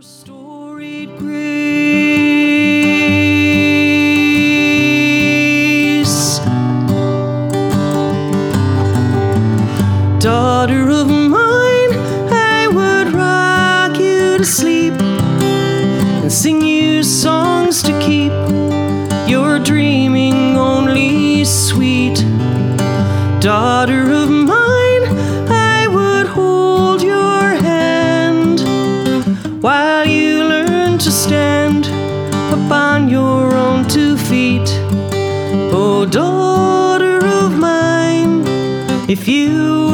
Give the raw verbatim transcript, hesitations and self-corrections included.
Storied grace, daughter of mine, I would rock you to sleep and sing you songs to keep your dreaming only sweet. Daughter of mine, I would hold your hand while you learn to stand upon your own two feet. Oh, daughter of mine, if you